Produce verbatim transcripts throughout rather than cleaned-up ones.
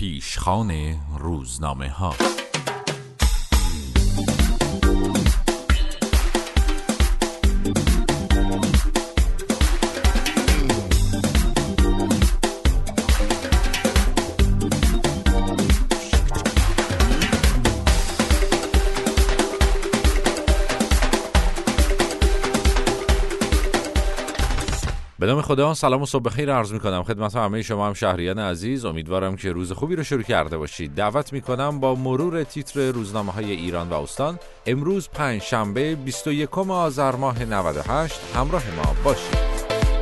پیشخوان روزنامه ها. به نام خدا، سلام و صبح بخیر عرض می‌کنم خدمت همه شما هم شهریان عزیز. امیدوارم که روز خوبی رو شروع کرده باشید. دعوت می‌کنم با مرور تیتر روزنامه‌های ایران و استان امروز پنج شنبه بیست و یکم آذر ماه نود و هشت همراه ما باشید.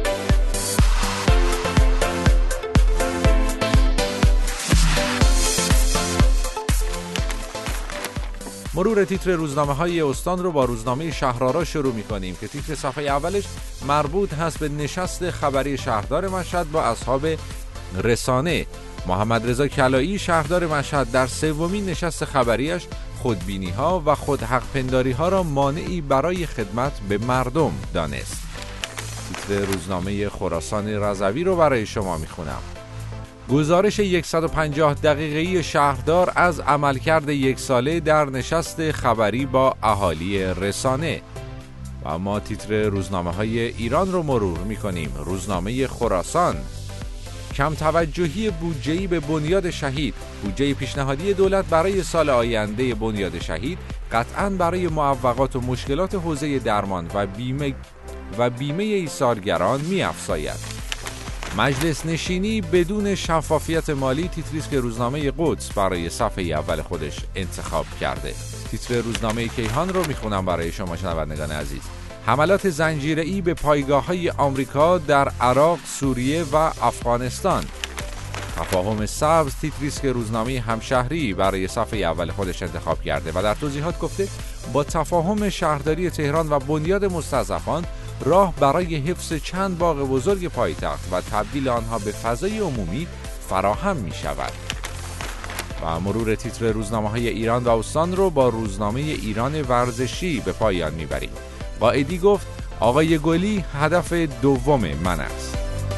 مرور تیتر روزنامه‌های استان رو با روزنامه شهرآرا شروع می‌کنیم که تیتر صفحه اولش مربوط هست به نشست خبری شهردار مشهد با اصحاب رسانه. محمد رضا کلایی شهردار مشهد در سومین نشست خبریش خودبینی‌ها و خودحق‌پنداری‌ها را مانعی برای خدمت به مردم دانست. تیتر روزنامه خراسان رضوی رو برای شما می‌خونم. گزارش صد و پنجاه دقیقه‌ای شهردار از عملکرد یک ساله در نشست خبری با اهالی رسانه. و ما تیتر روزنامه‌های ایران رو مرور می‌کنیم. روزنامه خراسان: کم توجهی بودجه‌ای به بنیاد شهید. بودجه پیشنهادی دولت برای سال آینده بنیاد شهید قطعاً برای معوقات و مشکلات حوزه درمان و بیمه و بیمه ایثارگران می‌افزاید. مجلس نشینی بدون شفافیت مالی تیتری است که روزنامه قدس برای صفحه اول خودش انتخاب کرده. تیتر روزنامه کیهان رو میخونم برای شما شنوندگان عزیز. حملات زنجیره‌ای به پایگاه‌های آمریکا در عراق، سوریه و افغانستان. تفاهم سبز تیتری است که روزنامه همشهری برای صفحه اول خودش انتخاب کرده و در توضیحات گفته با تفاهم شهرداری تهران و بنیاد مستضعفان راه برای حفظ چند باغ بزرگ پایتخت و تبدیل آنها به فضای عمومی فراهم می شود. و مرور تیتر روزنامه‌های ایران و استان رو با روزنامه ایران ورزشی به پایان می بریم. قائدی گفت آقای گلی هدف دوم من است.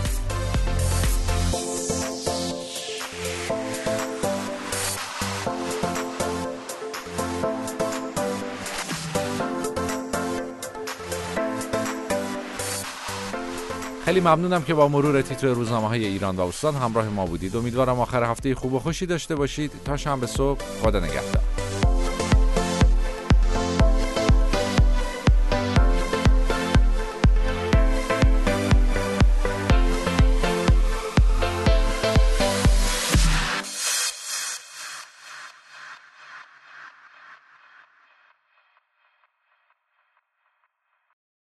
خیلی ممنونم که با مرور تیتر روزنامه‌های ایران و استان همراه ما بودید. امیدوارم آخر هفته خوب و خوشی داشته باشید. تا شنبه صبح، خدا نگهدار.